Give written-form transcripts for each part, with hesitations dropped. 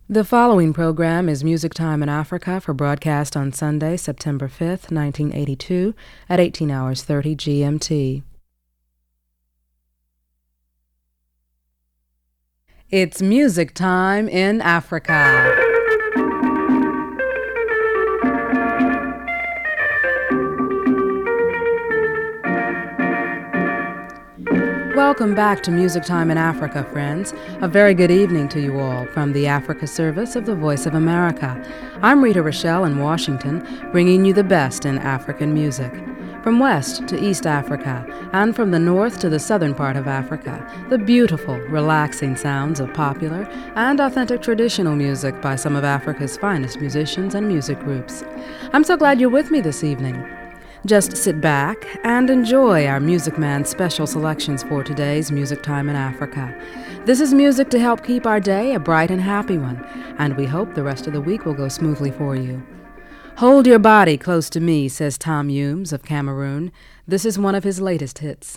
The following program is Music Time in Africa for broadcast on Sunday, September 5th, 1982 at 18 hours 30 GMT. It's Music Time in Africa. Welcome back to Music Time in Africa, friends. A very good evening to you all from the Africa Service of the Voice of America. I'm Rita Rochelle in Washington, bringing you the best in African music. From West to East Africa, and from the north to the southern part of Africa, the beautiful, relaxing sounds of popular and authentic traditional music by some of Africa's finest musicians and music groups. I'm so glad you're with me this evening. Just sit back and enjoy our Music Man's special selections for today's Music Time in Africa. This is music to help keep our day a bright and happy one, and we hope the rest of the week will go smoothly for you. Hold Your Body Close to Me, says Tom Humes of Cameroon. This is one of his latest hits.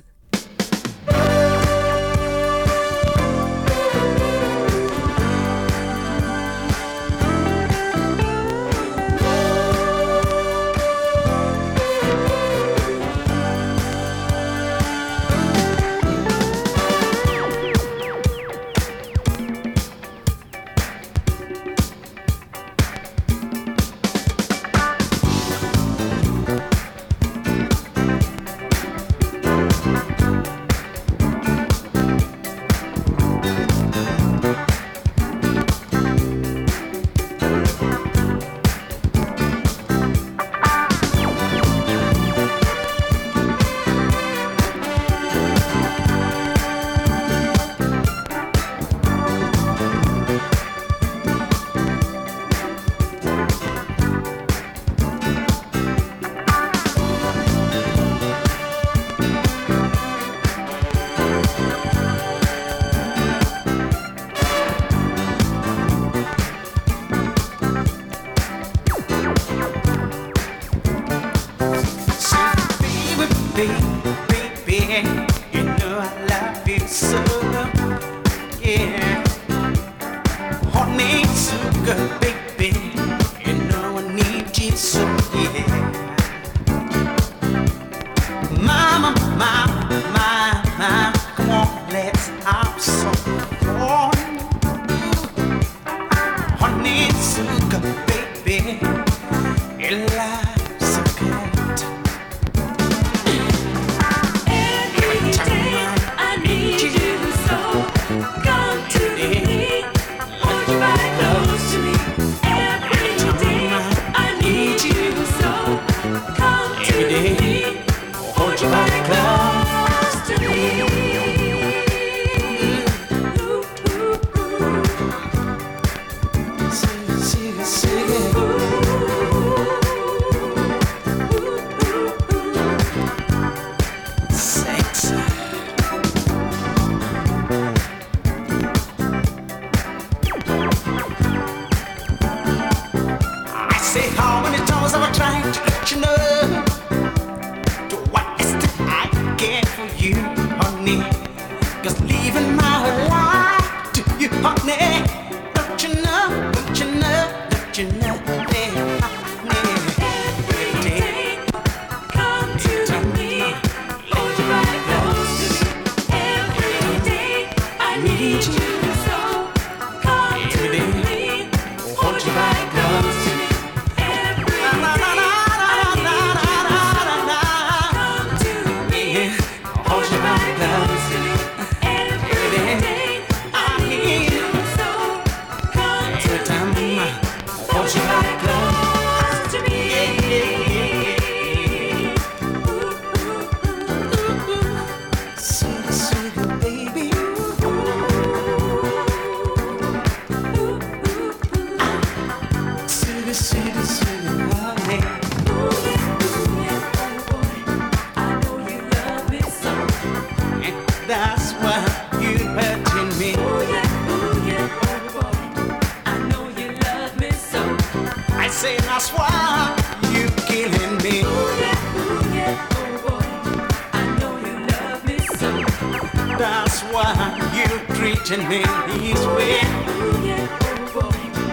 That's why you treating me this way.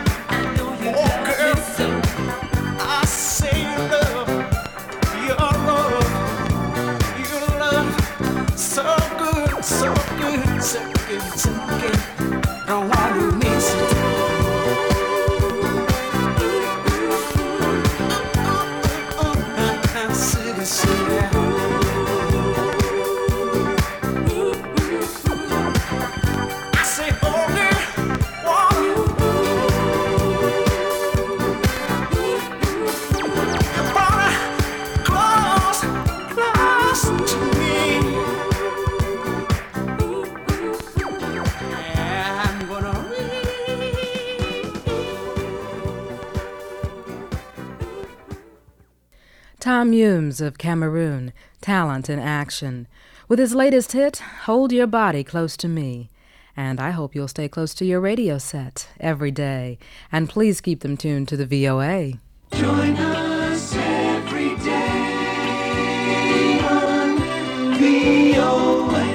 Tom Humes of Cameroon, talent in action, with his latest hit, Hold Your Body Close to Me. And I hope you'll stay close to your radio set every day. And please keep them tuned to the VOA. Join us every day on VOA.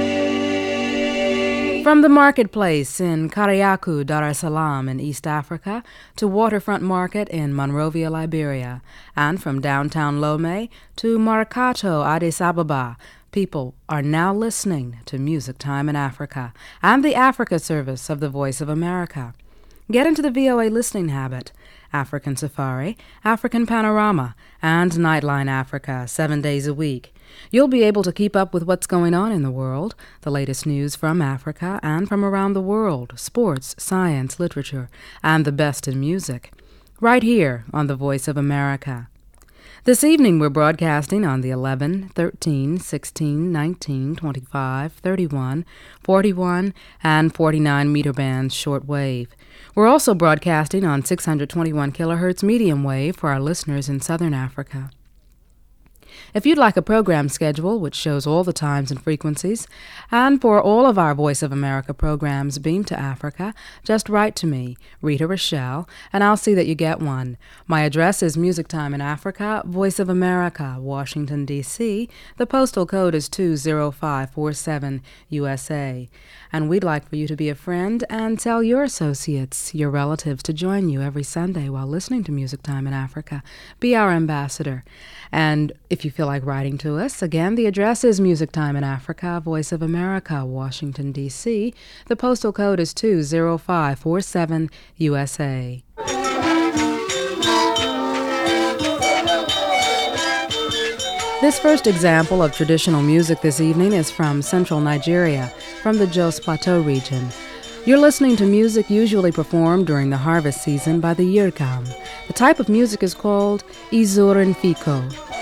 From the marketplace in Kariakou, Dar es Salaam in East Africa to Waterfront Market in Monrovia, Liberia, and from downtown Lomé to Marakato, Addis Ababa, people are now listening to Music Time in Africa and the Africa service of the Voice of America. Get into the VOA listening habit. African Safari, African Panorama, and Nightline Africa 7 days a week. You'll be able to keep up with what's going on in the world, the latest news from Africa and from around the world, sports, science, literature, and the best in music, right here on the Voice of America. This evening we're broadcasting on the 11, 13, 16, 19, 25, 31, 41, and 49 meter bands shortwave. We're also broadcasting on 621 kilohertz medium wave for our listeners in Southern Africa. If you'd like a program schedule which shows all the times and frequencies, and for all of our Voice of America programs beamed to Africa, just write to me, Rita Rochelle, and I'll see that you get one. My address is Music Time in Africa, Voice of America, Washington, D.C. The postal code is 20547 USA. And we'd like for you to be a friend and tell your associates, your relatives, to join you every Sunday while listening to Music Time in Africa. Be our ambassador. And if you feel like writing to us, again, the address is Music Time in Africa, Voice of America, Washington, D.C. The postal code is 20547 USA. This first example of traditional music this evening is from central Nigeria, from the Jos Plateau region. You're listening to music usually performed during the harvest season by the Yirgam. The type of music is called Izurin Fiko.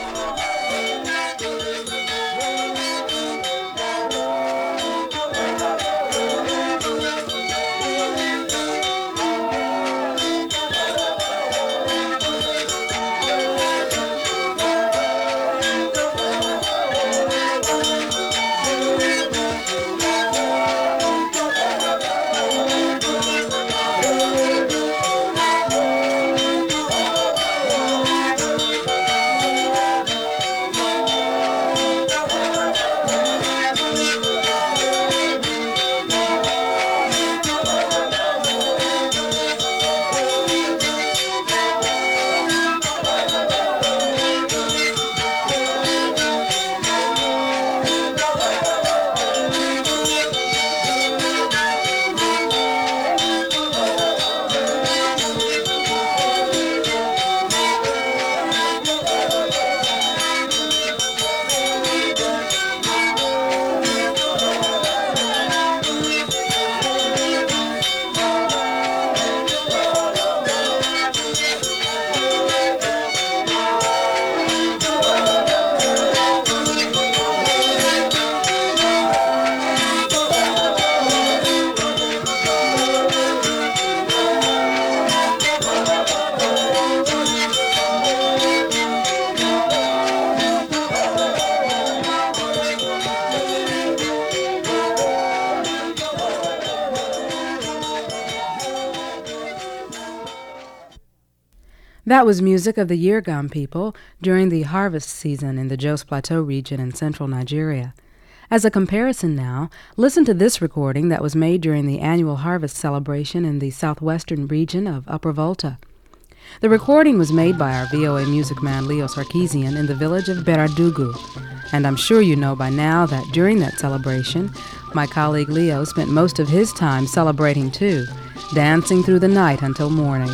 That was music of the Yirgam people during the harvest season in the Jos Plateau region in central Nigeria. As a comparison now, listen to this recording that was made during the annual harvest celebration in the southwestern region of Upper Volta. The recording was made by our VOA music man Leo Sarkeesian in the village of Beradugu. And I'm sure you know by now that during that celebration, my colleague Leo spent most of his time celebrating too, dancing through the night until morning.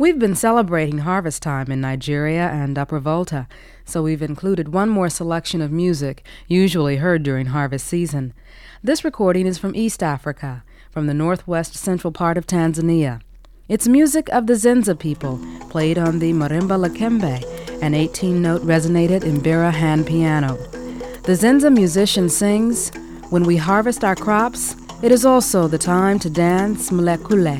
We've been celebrating harvest time in Nigeria and Upper Volta, so we've included one more selection of music usually heard during harvest season. This recording is from East Africa, from the northwest central part of Tanzania. It's music of the Zenza people, played on the marimba lakembe, an 18-note resonated Mbira hand piano. The Zenza musician sings, "When we harvest our crops, it is also the time to dance mlekule."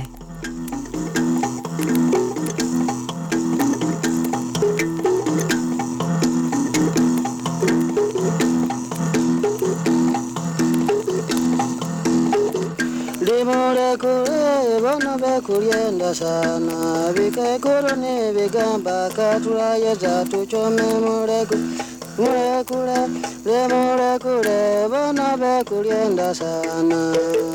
Kulienda sana vikekuru ni vigamba katulaye zatu chome mulekule bona bekulienda sana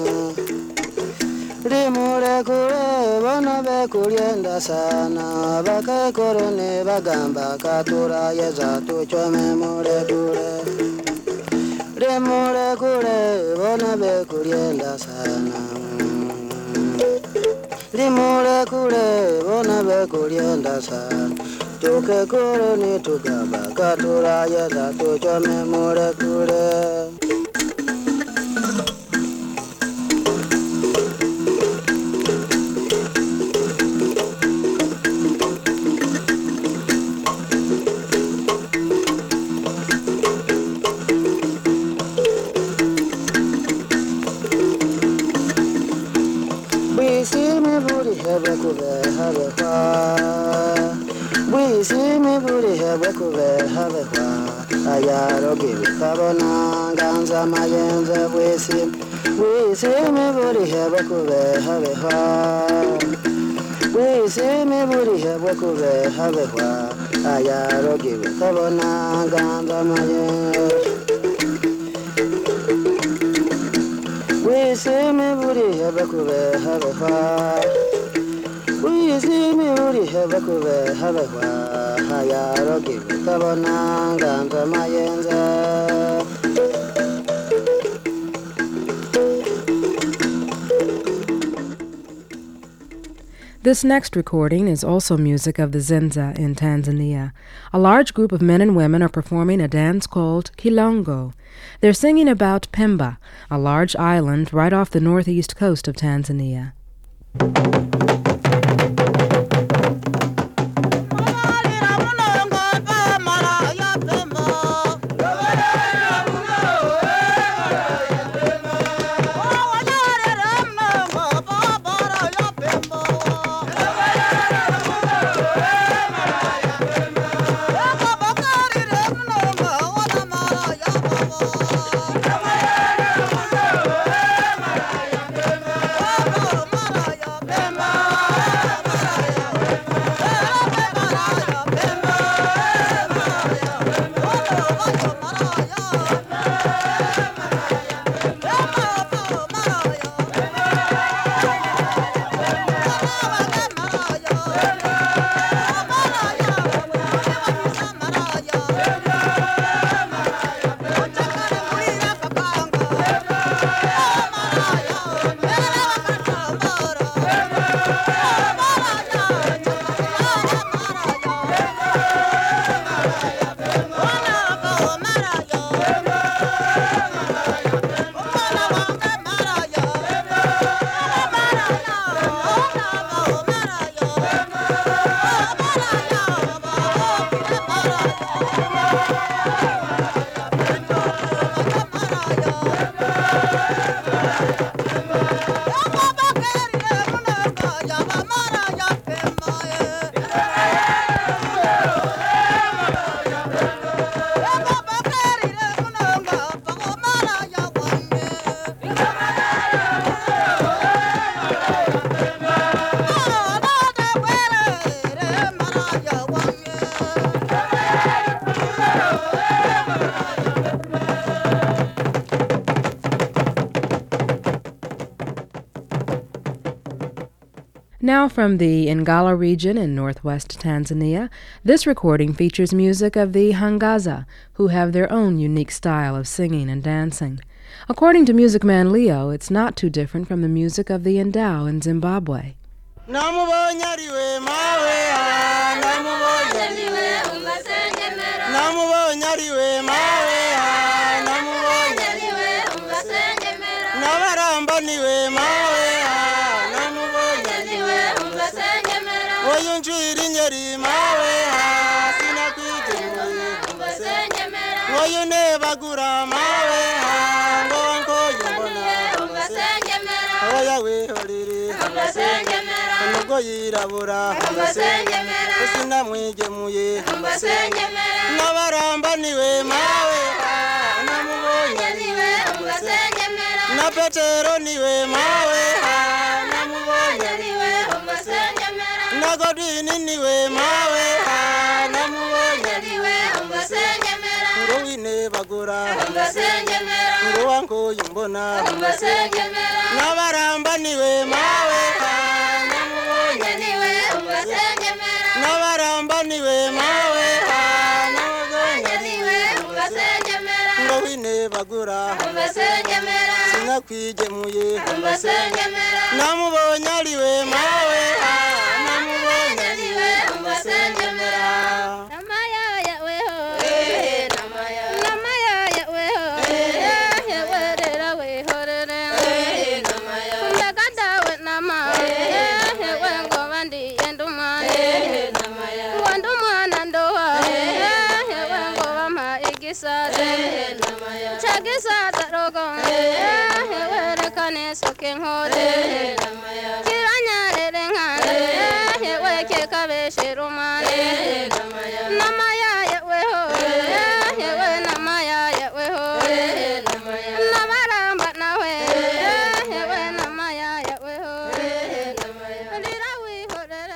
limulekule bona bekulienda sana bakekuru ni bagamba katulaye zatu chome mulekule limulekule bona bekulienda sana limulekule bona bekulienda sana tukekuru ni tugamba katulaye zatu chome mulekule. Ayarogi kabona ganza mayenza wisi me buri hebe kube habe ha wisi me buri hebe kube habe ha ayarogi kabona ganza mayenza wisi me buri hebe kube habe ha wisi me buri hebe kube habe ha ayarogi kabona ganza mayenza. This next recording is also music of the Zenza in Tanzania. A large group of men and women are performing a dance called Kilongo. They're singing about Pemba, a large island right off the northeast coast of Tanzania. Now from the Ngala region in northwest Tanzania, this recording features music of the Hangaza, who have their own unique style of singing and dancing. According to Music Man Leo, it's not too different from the music of the Ndau in Zimbabwe. namubonye ariwe mawe namubonye ariwe umbasengemera namubonye ariwe mawe namubonye ariwe umbasengemera nabaramba niwe mawe namubonye ariwe umbasengemera oyo njwiri nyeri mawe sinakwigemuye umbasengemera oyo nebagura mawe ngongo yimbona umbasengemera oya wehorere umbasengemera nubwo yirabura umbasengemera sinamwigemuye umbasengemera nabaramba niwe mawe namubonye ariwe umbasengemera na petero niwe mawe namubonye ariwe umbasengemera na godini niwe mawe namubonye ariwe umbasengemera ngo winebagura umbasengemera ngo wangoye mbona umbasengemera nabaramba niwe mawe namubonye ariwe umbasengemera nabaramba niwe mawe namubonye ariwe umbasengemera ngo winebagura umbasengemera sinakwigemuye umbasengemera namubonye ariwe mawe namubonye ariwe umbasengemera namayaya weho namayaya weho werera wehorere mbega dawe nama wengo bandiye ndumwana wandumwana ndoha wengo bampa igisate cagisate rogo werekane soke nkore kiranyarere nkane weke kabeshera umane namayaya weho we namayaya weho nabaramba nawe we namayaya weho ndira wihorere.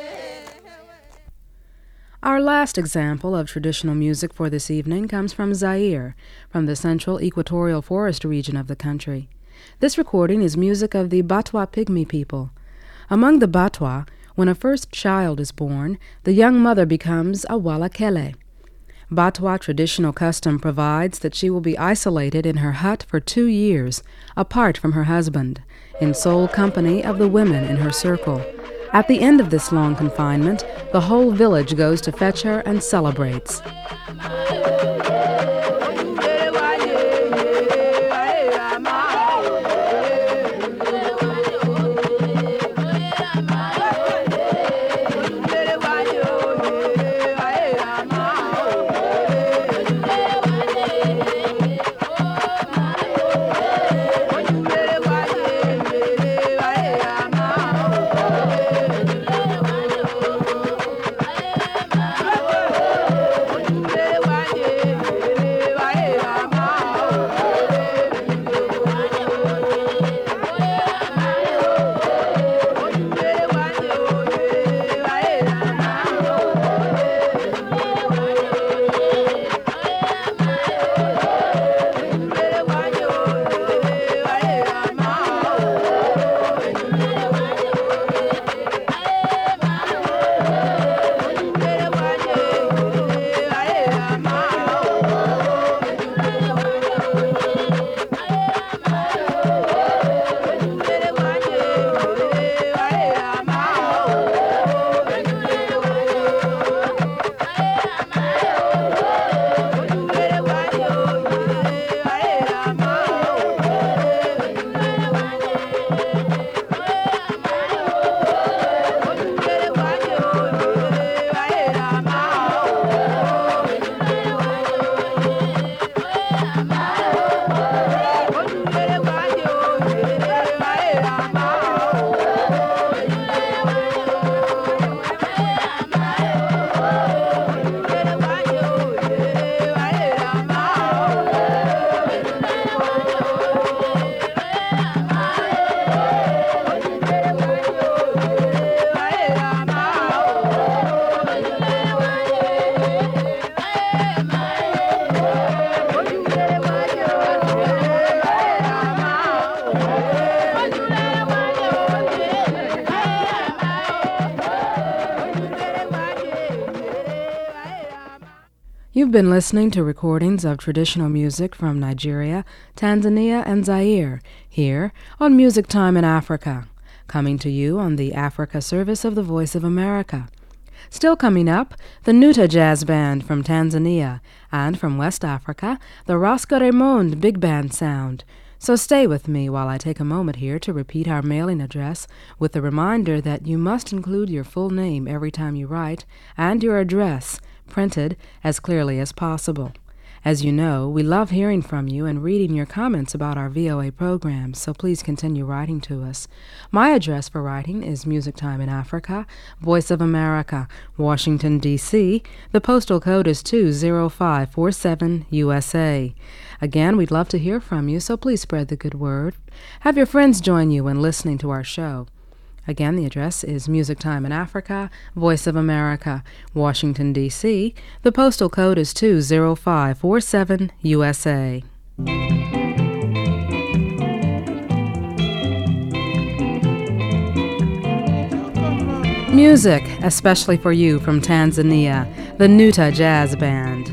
Our last example of traditional music for this evening comes from Zaire, from the central equatorial forest region of the country. This recording is music of the Batwa Pygmy people. Among the Batwa, when a first child is born, the young mother becomes a Walakele. Batwa traditional custom provides that she will be isolated in her hut for 2 years, apart from her husband, in sole company of the women in her circle. At the end of this long confinement, the whole village goes to fetch her and celebrates. You've been listening to recordings of traditional music from Nigeria, Tanzania, and Zaire, here on Music Time in Africa. coming to you on the Africa service of the Voice of America. Still coming up, the Nuta Jazz Band from Tanzania, and from West Africa, the Roscoe Raymond Big Band Sound. So stay with me while I take a moment here to repeat our mailing address with the reminder that you must include your full name every time you write, and your address, printed as clearly as possible. As you know, we love hearing from you and reading your comments about our VOA programs, so please continue writing to us. My address for writing is Music Time in Africa, Voice of America, Washington, D.C. The postal code is 20547 USA. Again, we'd love to hear from you, so please spread the good word. Have your friends join you in listening to our show. Again, the address is Music Time in Africa, Voice of America, Washington, D.C. The postal code is 20547 USA. Music, especially for you from Tanzania, the Nuta Jazz Band.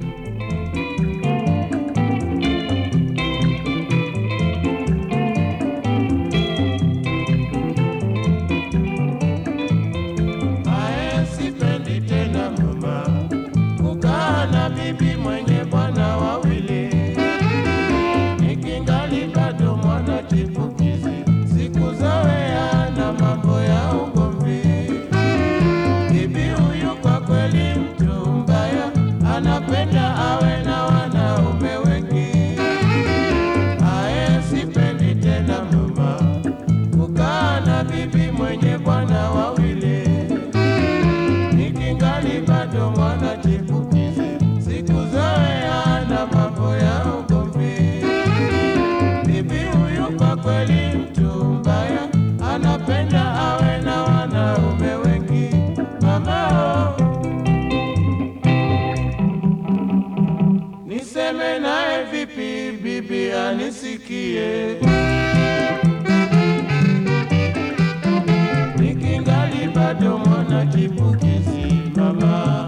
Nikingali bado mwana chipukizi mama,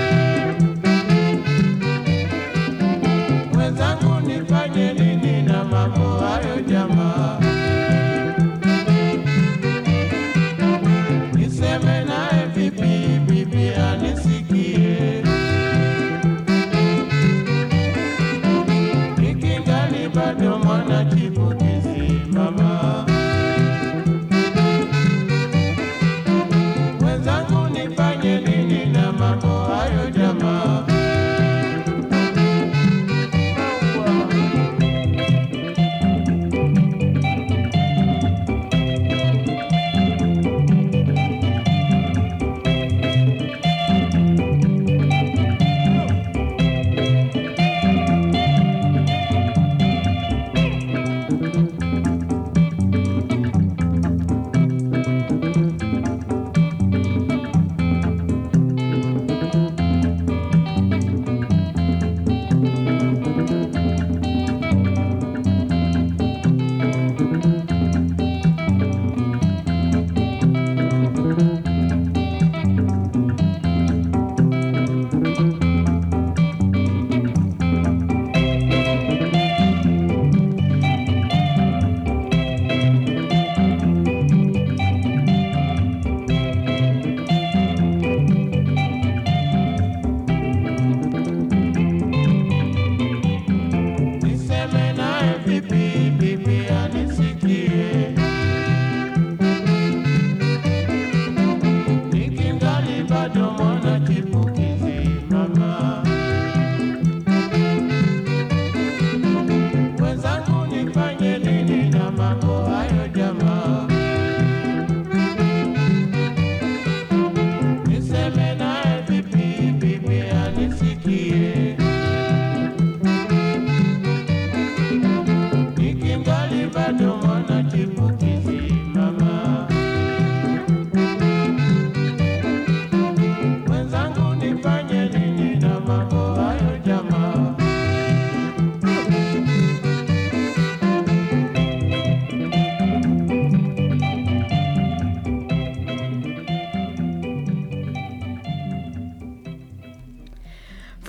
mwenzangu nifanye nini na mambo hayo jamaa? Niseme naye vipi bibi anisikie? Nikingali bado mwana chipukizi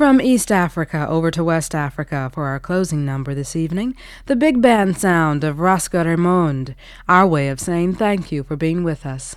from East Africa over to West Africa for our closing number this evening, the big band sound of Roscoe Raymond, our way of saying thank you for being with us.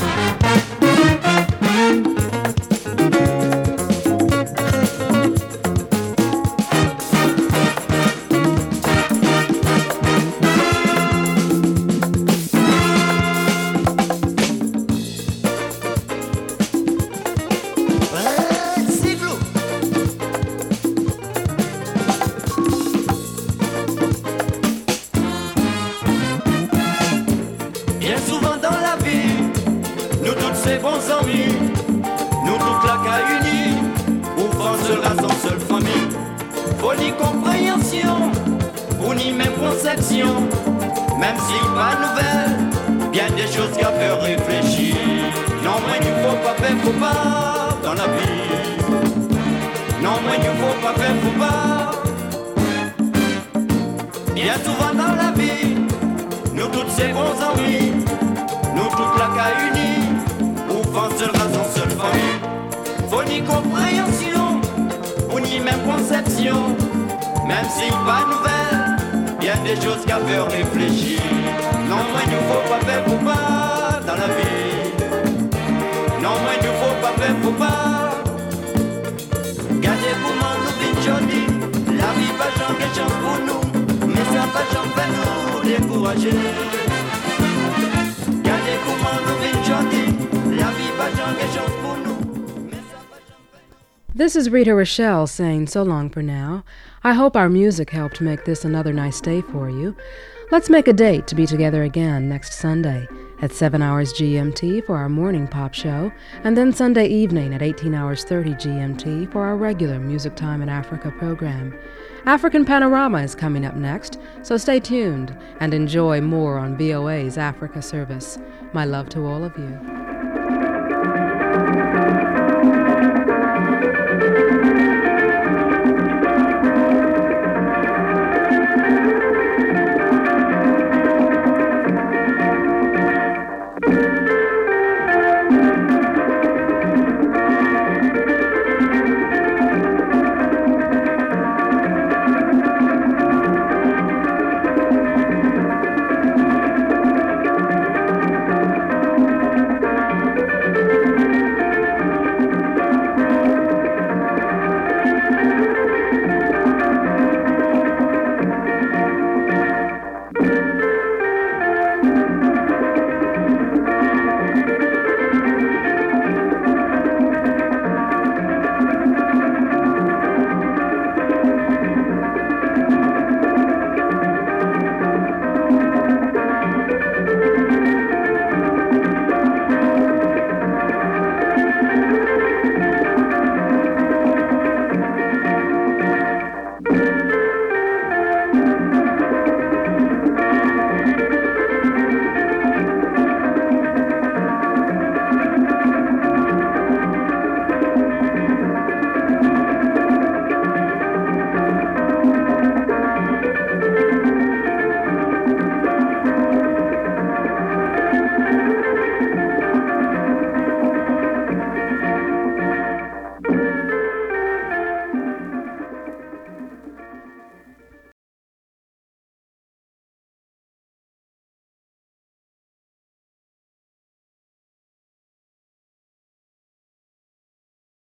Même si pas nouvelle, bien des choses qui peuvent réfléchir. Non, moi, il ne faut pas faire faux pas dans la vie. Non, moi, il ne faut pas faire faux pas. Bien souvent dans la vie, nous tous ces bons amis, nous toute la cas unis, pour faire seule raison, seule famille. Faut ni compréhension, ou ni même conception, même si pas nouvelle. Il y a des choses qui peuvent réfléchir. Non, moi, il ne faut pas faire faux pas dans la vie. Non, moi, il ne faut pas faire faux pas. Gardez pour moi, nous, vite joli. La vie va changer chance pour nous, mais ça va jamais nous décourager. Gardez pour moi, nous, vite joli. La vie va changer chance pour nous, mais ça va jamais. This is Rita Rochelle saying so long for now. I hope our music helped make this another nice day for you. Let's make a date to be together again next Sunday at 7 hours GMT for our morning pop show, and then Sunday evening at 18 hours 30 GMT for our regular Music Time in Africa program. African Panorama is coming up next, so stay tuned and enjoy more on VOA's Africa service. My love to all of you.